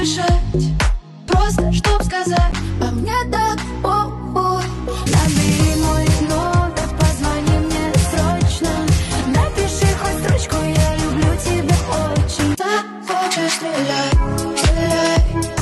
дышать, просто чтоб сказать, а мне так похуй. Набери мой номер, позвони мне срочно. Напиши хоть строчку, я люблю тебя очень. Так хочешь, стреляй, стреляй.